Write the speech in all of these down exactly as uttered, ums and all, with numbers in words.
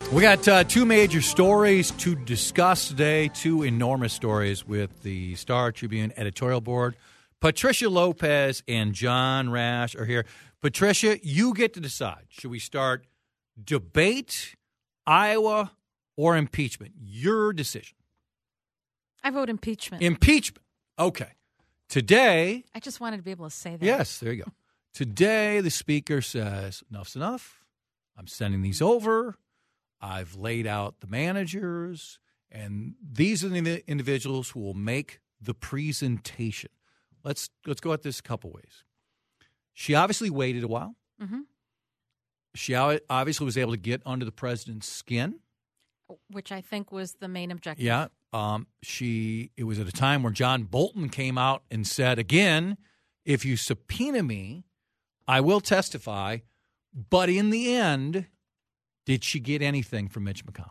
We got uh, two major stories to discuss today, two enormous stories with the Star Tribune editorial board. Patricia Lopez and John Rash are here. Patricia, you get to decide. Should we start debate, Iowa, or impeachment? Your decision. I vote impeachment. Impeachment. Okay. Today. I just wanted to be able to say that. Yes, there you go. Today, the speaker says, enough's enough. I'm sending these over. I've laid out the managers, and these are the individuals who will make the presentation. Let's let's go at this a couple ways. She obviously waited a while. Mm-hmm. She obviously was able to get under the president's skin, which I think was the main objective. Yeah. Um, she. It was at a time where John Bolton came out and said, again, if you subpoena me, I will testify. But in the end, did she get anything from Mitch McConnell?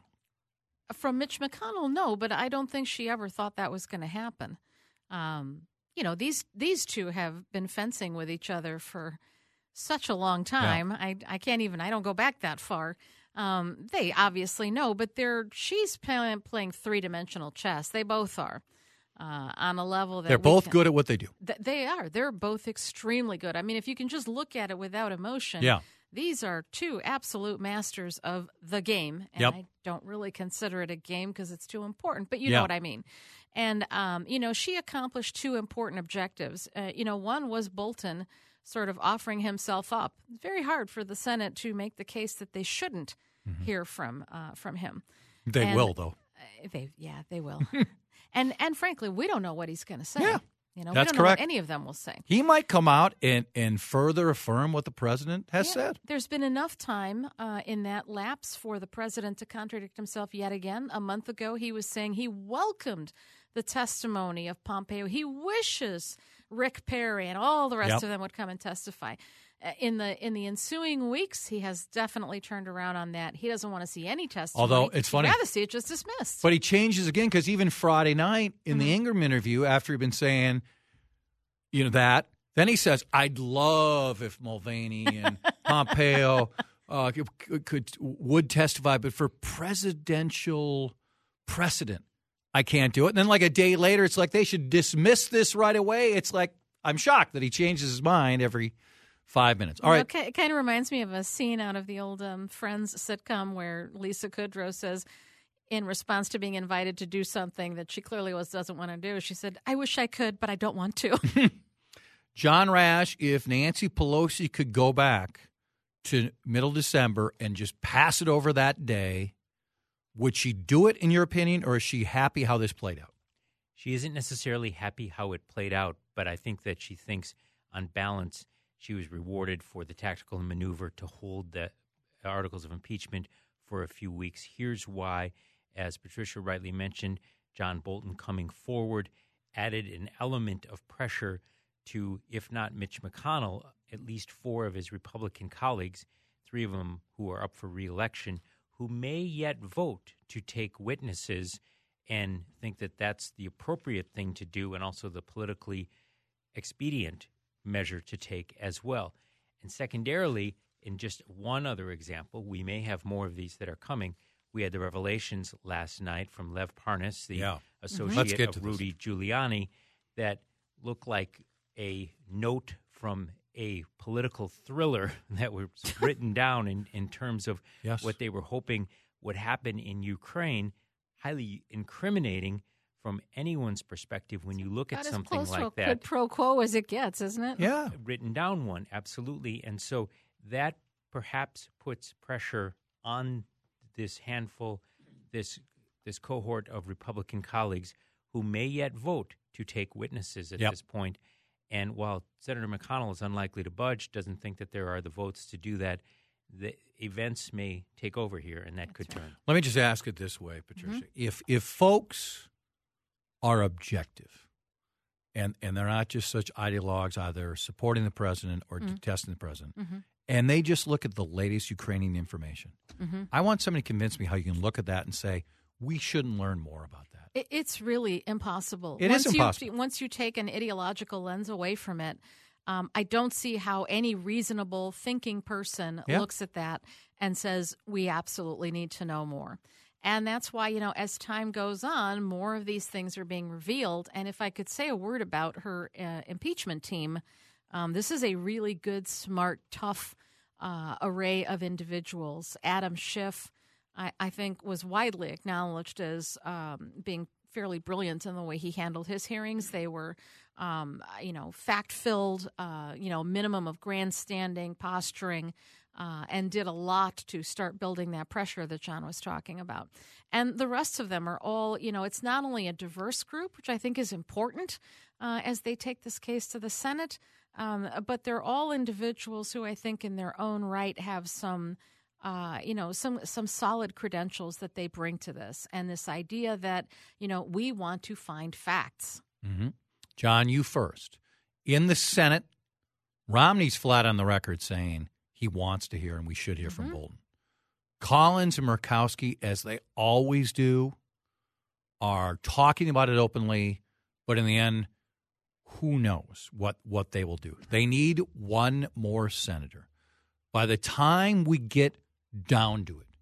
From Mitch McConnell, no, but I don't think she ever thought that was going to happen. Um, you know, these these two have been fencing with each other for such a long time. Yeah. I I can't even, I don't go back that far. Um, they obviously know, but they're she's playing, playing three-dimensional chess. They both are uh, on a level that they're both can, good at what they do. Th- they are. They're both extremely good. I mean, if you can just look at it without emotion, yeah. These are two absolute masters of the game, and yep. I don't really consider it a game because it's too important, but you yeah. know what I mean. And, um, you know, she accomplished two important objectives. Uh, you know, one was Bolton sort of offering himself up. Very hard for the Senate to make the case that they shouldn't mm-hmm. hear from uh, from him. They and, will, though. Uh, they, yeah, they will. and, and frankly, we don't know what he's going to say. Yeah. You know, That's we don't correct. know what any of them will say. He might come out and, and further affirm what the president has yeah, said. There's been enough time uh, in that lapse for the president to contradict himself yet again. A month ago, he was saying he welcomed the testimony of Pompeo. He wishes Rick Perry and all the rest yep. of them would come and testify. Uh, in the in the ensuing weeks, he has definitely turned around on that. He doesn't want to see any testimony. Although it's funny, he'd rather see it just dismissed. But he changes again because even Friday night in mm-hmm. the Ingram interview, after he'd been saying, you know that, then he says, "I'd love if Mulvaney and Pompeo uh, could, could would testify, but for presidential precedent, I can't do it." And then, like a day later, it's like they should dismiss this right away. It's like I'm shocked that he changes his mind every five minutes. All well, right. It kind of reminds me of a scene out of the old um, Friends sitcom where Lisa Kudrow says, in response to being invited to do something that she clearly was doesn't want to do, she said, "I wish I could, but I don't want to." John Rash, if Nancy Pelosi could go back to middle December and just pass it over that day, would she do it, in your opinion, or is she happy how this played out? She isn't necessarily happy how it played out, but I think that she thinks, on balance, she was rewarded for the tactical maneuver to hold the articles of impeachment for a few weeks. Here's why. As Patricia rightly mentioned, John Bolton coming forward added an element of pressure to, if not Mitch McConnell, at least four of his Republican colleagues, three of them who are up for re-election, who may yet vote to take witnesses and think that that's the appropriate thing to do and also the politically expedient measure to take as well. And secondarily, in just one other example, we may have more of these that are coming. We had the revelations last night from Lev Parnas, the yeah. associate mm-hmm. of Rudy this. Giuliani, that looked like a note from a political thriller that was written down in, in terms of yes. what they were hoping would happen in Ukraine, highly incriminating from anyone's perspective when you look at About something as close like to a that. Quid pro quo as it gets, isn't it? Yeah. Written down one, absolutely. And so that perhaps puts pressure on this handful, this this cohort of Republican colleagues who may yet vote to take witnesses at yep. this point. And while Senator McConnell is unlikely to budge, doesn't think that there are the votes to do that, the events may take over here, and that That's could right. turn. Let me just ask it this way, Patricia. Mm-hmm. If if folks are objective and, and they're not just such ideologues, either supporting the president or mm-hmm. detesting the president, mm-hmm. and they just look at the latest Ukrainian information, mm-hmm. I want somebody to convince me how you can look at that and say, we shouldn't learn more about that. It, it's really impossible. It once is impossible. You, once you take an ideological lens away from it, um, I don't see how any reasonable thinking person yeah. looks at that and says, we absolutely need to know more. And that's why, you know, as time goes on, more of these things are being revealed. And if I could say a word about her uh, impeachment team, um, this is a really good, smart, tough uh, array of individuals. Adam Schiff, I, I think, was widely acknowledged as um, being fairly brilliant in the way he handled his hearings. They were, um, you know, fact-filled, uh, you know, minimum of grandstanding, posturing, uh, and did a lot to start building that pressure that John was talking about. And the rest of them are all, you know, it's not only a diverse group, which I think is important uh, as they take this case to the Senate, um, but they're all individuals who I think in their own right have some Uh, you know, some some solid credentials that they bring to this, and this idea that, you know, we want to find facts. Mm-hmm. John, you first. In the Senate, Romney's flat on the record saying he wants to hear and we should hear mm-hmm. from Bolton. Collins and Murkowski, as they always do, are talking about it openly, but in the end, who knows what, what they will do. They need one more senator. By the time we get down to it,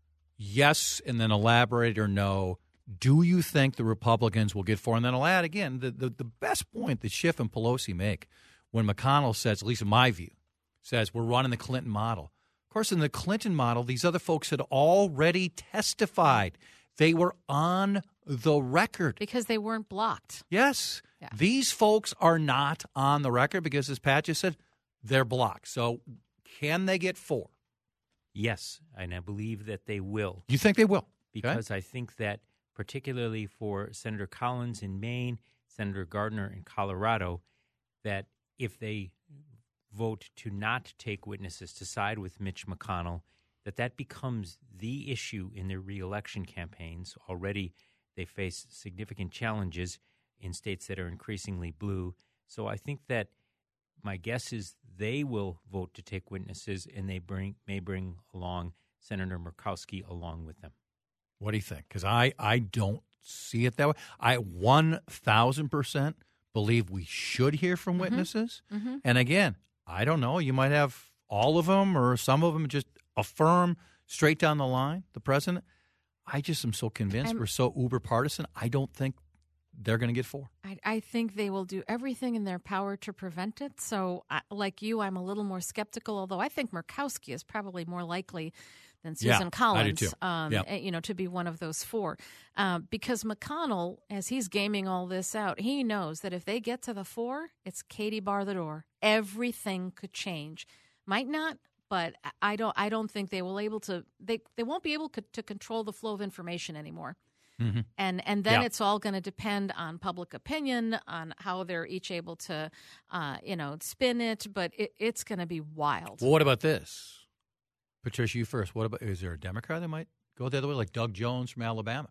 yes, and then elaborate or no, do you think the Republicans will get four? And then I'll add again, the, the, the best point that Schiff and Pelosi make when McConnell says, at least in my view, says we're running the Clinton model. Of course, in the Clinton model, these other folks had already testified. They were on the record. Because they weren't blocked. Yes. Yeah. These folks are not on the record because, as Pat just said, they're blocked. So can they get four? Yes, and I believe that they will. You think they will? Because okay. I think that particularly for Senator Collins in Maine, Senator Gardner in Colorado, that if they vote to not take witnesses to side with Mitch McConnell, that that becomes the issue in their reelection campaigns. Already they face significant challenges in states that are increasingly blue. So I think that my guess is they will vote to take witnesses, and they bring may bring along Senator Murkowski along with them. What do you think? Because I, I don't see it that way. I one thousand percent believe we should hear from mm-hmm. witnesses. Mm-hmm. And again, I don't know. You might have all of them or some of them just affirm straight down the line the president. I just am so convinced I'm, we're so uber partisan. I don't think they're going to get four. I, I think they will do everything in their power to prevent it. So, I, like you, I'm a little more skeptical, although I think Murkowski is probably more likely than Susan yeah, Collins, I do too. Um, yeah. you know, to be one of those four. Uh, because McConnell, as he's gaming all this out, he knows that if they get to the four, it's Katie bar the door. Everything could change. Might not, but I don't. I don't think they will able to. They they won't be able co- to control the flow of information anymore. Mm-hmm. And and then yeah. it's all going to depend on public opinion, on how they're each able to, uh, you know, spin it. But it, it's going to be wild. Well, what about this? Patricia, you first. What about, is there a Democrat that might go the other way, like Doug Jones from Alabama?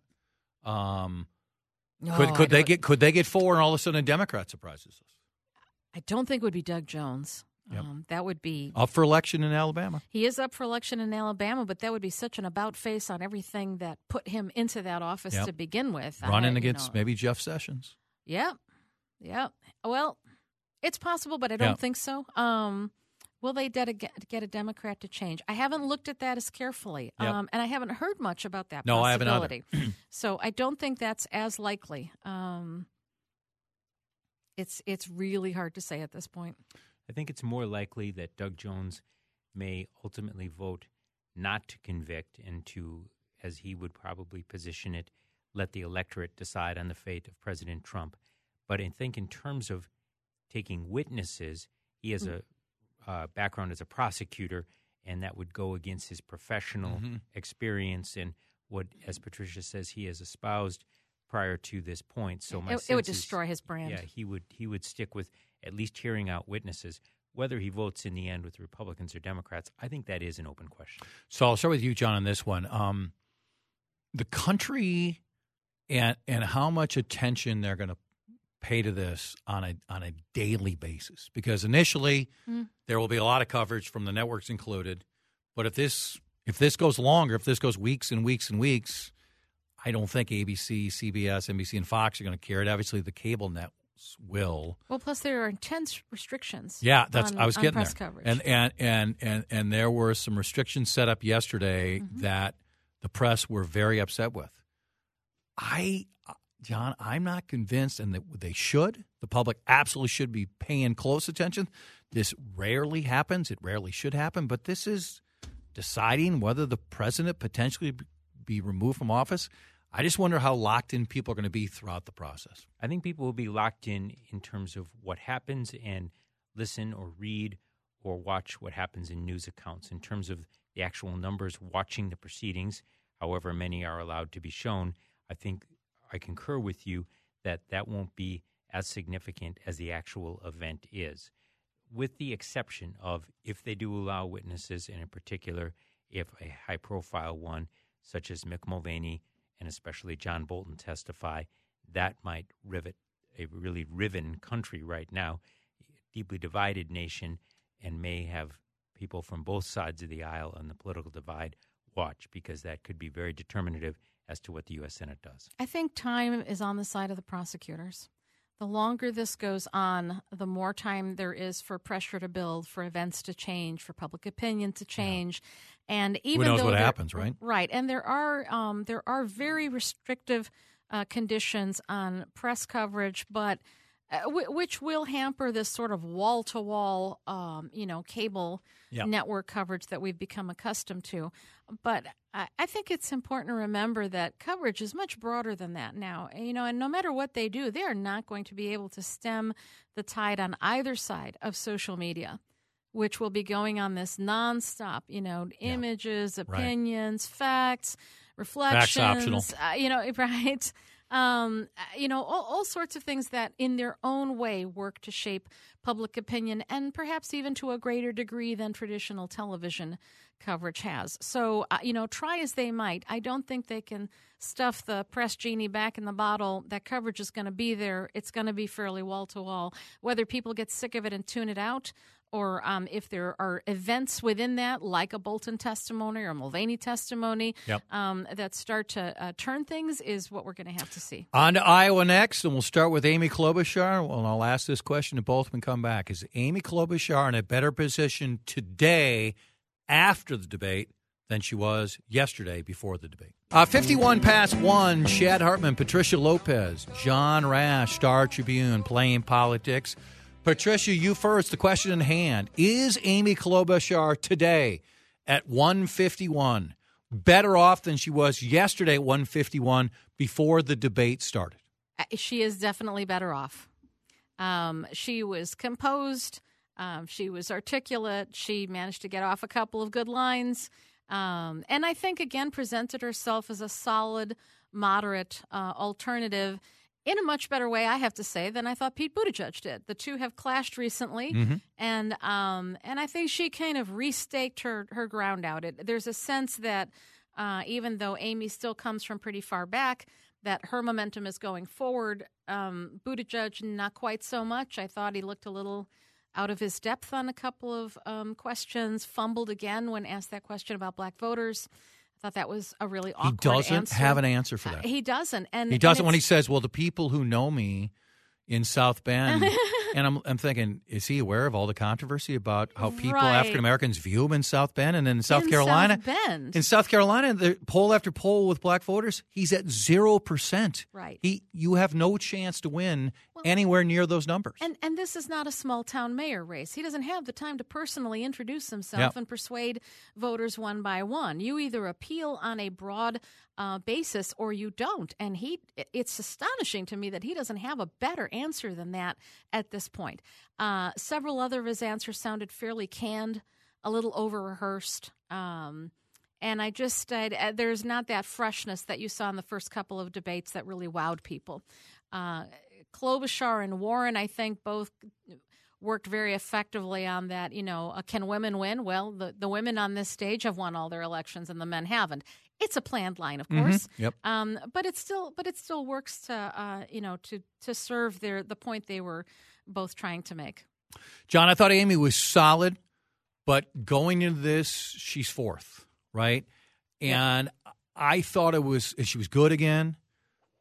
Um, no, could could they get could they get four, and all of a sudden a Democrat surprises us? I don't think it would be Doug Jones. Yep. Um, that would be up for election in Alabama. He is up for election in Alabama, but that would be such an about face on everything that put him into that office yep. to begin with. Running I, against know, maybe Jeff Sessions. Yep, yep. Well, it's possible, but I don't yep. think so. Um, will they de- get a Democrat to change? I haven't looked at that as carefully, yep. um, and I haven't heard much about that no, possibility. I haven't either. So I don't think that's as likely. Um, it's it's really hard to say at this point. I think it's more likely that Doug Jones may ultimately vote not to convict and to, as he would probably position it, let the electorate decide on the fate of President Trump. But I think in terms of taking witnesses, he has a uh, background as a prosecutor, and that would go against his professional mm-hmm. experience and what, as Patricia says, he has espoused prior to this point. So my it, sense it would is, destroy his brand. Yeah, he would he would stick with at least hearing out witnesses. Whether he votes in the end with Republicans or Democrats, I think that is an open question. So I'll start with you, John, on this one. Um, the country and and how much attention they're going to pay to this on a on a daily basis, because initially mm. there will be a lot of coverage from the networks included, but if this if this goes longer, if this goes weeks and weeks and weeks, I don't think A B C, C B S, N B C, and Fox are going to care. It obviously the cable net will. Well, plus there are intense restrictions. Yeah, that's on, I was on getting press there. coverage. And and and and and there were some restrictions set up yesterday mm-hmm. that the press were very upset with. I, John, I'm not convinced, and that they should. The public absolutely should be paying close attention. This rarely happens. It rarely should happen, but this is deciding whether the president potentially be removed from office. I just wonder how locked in people are going to be throughout the process. I think people will be locked in in terms of what happens and listen or read or watch what happens in news accounts. In terms of the actual numbers watching the proceedings, however many are allowed to be shown, I think I concur with you that that won't be as significant as the actual event is, with the exception of if they do allow witnesses, and in particular, if a high-profile one such as Mick Mulvaney and especially John Bolton testify, that might rivet a really riven country right now, deeply divided nation, and may have people from both sides of the aisle on the political divide watch, because that could be very determinative as to what the U S Senate does. I think time is on the side of the prosecutors. The longer this goes on, the more time there is for pressure to build, for events to change, for public opinion to change. Yeah. And even Who knows though what there, happens, right? Right. And there are um, there are very restrictive uh, conditions on press coverage, but uh, w- which will hamper this sort of wall-to-wall, um, you know, cable yep. network coverage that we've become accustomed to. But I, I think it's important to remember that coverage is much broader than that now. You know, and no matter what they do, they are not going to be able to stem the tide on either side of social media, which will be going on this nonstop, you know, yeah. images, opinions, right. facts, reflections. Facts optional. Uh, you know, right? Um, you know, all, all sorts of things that in their own way work to shape public opinion, and perhaps even to a greater degree than traditional television coverage has. So, uh, you know, try as they might, I don't think they can stuff the press genie back in the bottle. That coverage is going to be there. It's going to be fairly wall-to-wall. Whether people get sick of it and tune it out, or um, if there are events within that, like a Bolton testimony or a Mulvaney testimony, yep. um, that start to uh, turn things, is what we're going to have to see. On to Iowa next, and we'll start with Amy Klobuchar. Well, and I'll ask this question to both when we come back. Is Amy Klobuchar in a better position today after the debate than she was yesterday before the debate? Uh, fifty-one past one, Shad Hartman, Patricia Lopez, John Rash, Star Tribune, Playing Politics. Patricia, you first. The question in hand. Is Amy Klobuchar today at one fifty-one better off than she was yesterday at one fifty-one before the debate started? She is definitely better off. Um, she was composed. Um, she was articulate. She managed to get off a couple of good lines. Um, and I think, again, presented herself as a solid, moderate uh, alternative in a much better way, I have to say, than I thought Pete Buttigieg did. The two have clashed recently, mm-hmm. and um, and I think she kind of restaked her, her ground out. It, there's a sense that uh, even though Amy still comes from pretty far back, that her momentum is going forward. Um, Buttigieg, not quite so much. I thought he looked a little out of his depth on a couple of um, questions, fumbled again when asked that question about black voters. I thought that was a really awkward answer. He doesn't answer. have an answer for that. Uh, he doesn't. And He doesn't and when he says, well, the people who know me in South Bend, and I'm, I'm thinking, is he aware of all the controversy about how people, right. African Americans, view him in South Bend and in South in Carolina? South Bend. In South Carolina, the poll after poll with black voters, he's at zero percent. Right. He, you have no chance to win well, anywhere near those numbers. And and this is not a small town mayor race. He doesn't have the time to personally introduce himself yep. and persuade voters one by one. You either appeal on a broad uh, basis or you don't. And he, it's astonishing to me that he doesn't have a better answer than that at this point. Uh, several other of his answers sounded fairly canned, a little over-rehearsed. Um, and I just, uh, there's not that freshness that you saw in the first couple of debates that really wowed people. Uh, Klobuchar and Warren, I think, both worked very effectively on that. You know, uh, can women win? Well, the, the women on this stage have won all their elections and the men haven't. It's a planned line, of course. Mm-hmm. Yep. Um, but it still, but it still works to, uh, you know, to to serve their the point they were both trying to make. John, I thought Amy was solid, but going into this, she's fourth, right? And yep. I thought it was she was good again, but if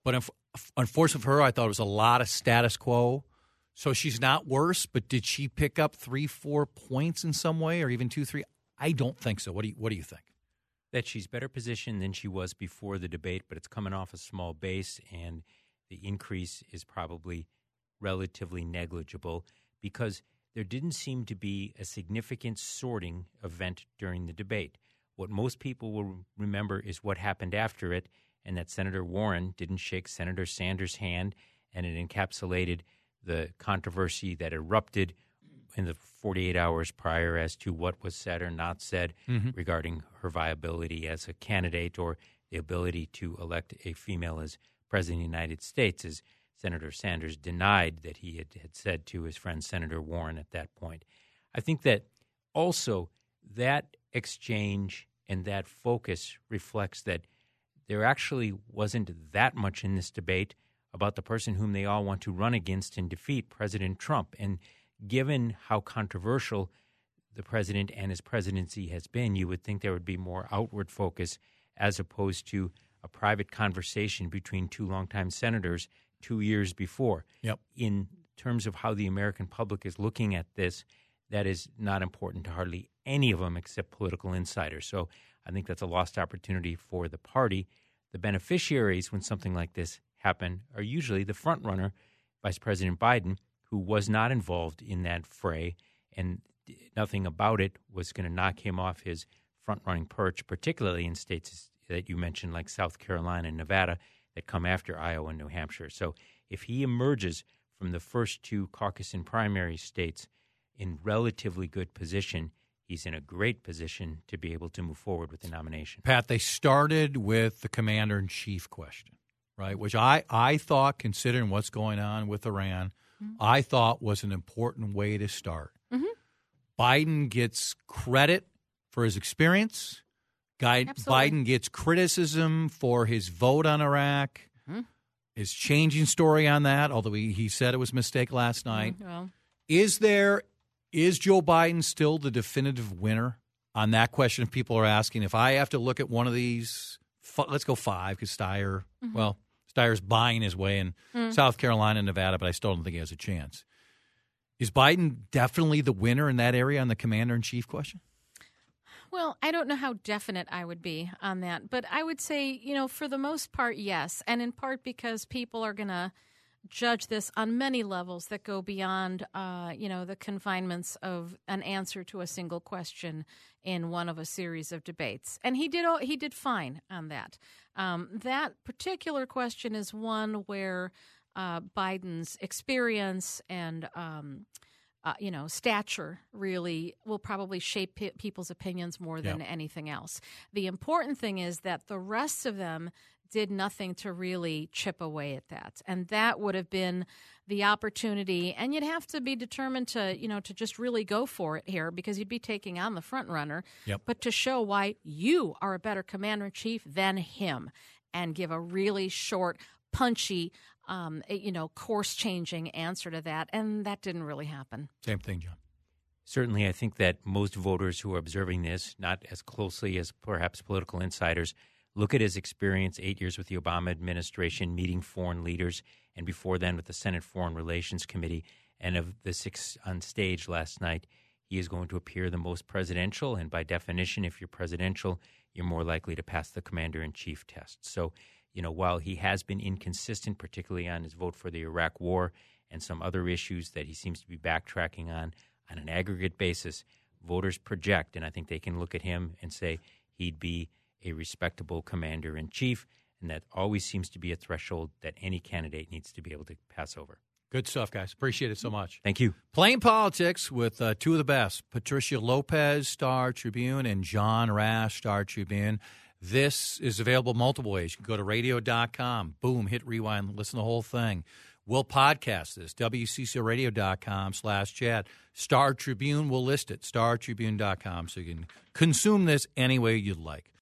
unfortunately for her, I thought it was a lot of status quo. So she's not worse, but did she pick up three, four points in some way, or even two, three? I don't think so. What do you What do you think? That she's better positioned than she was before the debate, but it's coming off a small base, and the increase is probably relatively negligible because there didn't seem to be a significant sorting event during the debate. What most people will remember is what happened after it, and that Senator Warren didn't shake Senator Sanders' hand, and it encapsulated the controversy that erupted in the forty-eight hours prior as to what was said or not said mm-hmm. regarding her viability as a candidate or the ability to elect a female as president of the United States, as Senator Sanders denied that he had, had said to his friend Senator Warren at that point. I think that also that exchange and that focus reflects that there actually wasn't that much in this debate about the person whom they all want to run against and defeat, President Trump. And given how controversial the president and his presidency has been, you would think there would be more outward focus as opposed to a private conversation between two longtime senators two years before. Yep. In terms of how the American public is looking at this, that is not important to hardly any of them except political insiders. So I think that's a lost opportunity for the party. The beneficiaries when something like this happen are usually the front runner, Vice President Biden, who was not involved in that fray, and nothing about it was going to knock him off his front-running perch, particularly in states that you mentioned like South Carolina and Nevada that come after Iowa and New Hampshire. So if he emerges from the first two caucus and primary states in relatively good position, he's in a great position to be able to move forward with the nomination. Pat, they started with the commander-in-chief question, right, which I, I thought, considering what's going on with Iran, mm-hmm. I thought was an important way to start. Mm-hmm. Biden gets credit for his experience. Guy, Biden gets criticism for his vote on Iraq, mm-hmm. his changing story on that, although he, he said it was a mistake last night. Mm-hmm. Well. Is there is Joe Biden still the definitive winner on that question? If people are asking, if I have to look at one of these, f- let's go five because Steyer, mm-hmm. well, Steyer's buying his way in mm-hmm. South Carolina and Nevada, but I still don't think he has a chance. Is Biden definitely the winner in that area on the commander-in-chief question? Well, I don't know how definite I would be on that, but I would say, you know, for the most part, yes, and in part because people are going to judge this on many levels that go beyond, uh, you know, the confinements of an answer to a single question in one of a series of debates. And he did he did fine on that. Um, that particular question is one where uh, Biden's experience and um, Uh, you know, stature really will probably shape pe- people's opinions more than yeah. anything else. The important thing is that the rest of them did nothing to really chip away at that. And that would have been the opportunity. And you'd have to be determined to, you know, to just really go for it here because you'd be taking on the front runner. Yep. But to show why you are a better commander-in-chief than him and give a really short, punchy, Um, you know, course-changing answer to that, and that didn't really happen. Same thing, John. Certainly, I think that most voters who are observing this, not as closely as perhaps political insiders, look at his experience, eight years with the Obama administration, meeting foreign leaders, and before then with the Senate Foreign Relations Committee, and of the six on stage last night, he is going to appear the most presidential, and by definition, if you're presidential, you're more likely to pass the commander-in-chief test. So, you know, while he has been inconsistent, particularly on his vote for the Iraq War and some other issues that he seems to be backtracking on, on an aggregate basis, voters project, and I think they can look at him and say he'd be a respectable commander-in-chief, and that always seems to be a threshold that any candidate needs to be able to pass over. Good stuff, guys. Appreciate it so much. Thank you. Playing Politics with uh, two of the best, Patricia Lopez, Star Tribune, and John Rash, Star Tribune. This is available multiple ways. You can go to radio dot com, boom, hit rewind, listen to the whole thing. We'll podcast this, W C C O radio dot com slash chat. Star Tribune will list it, star tribune dot com, so you can consume this any way you'd like.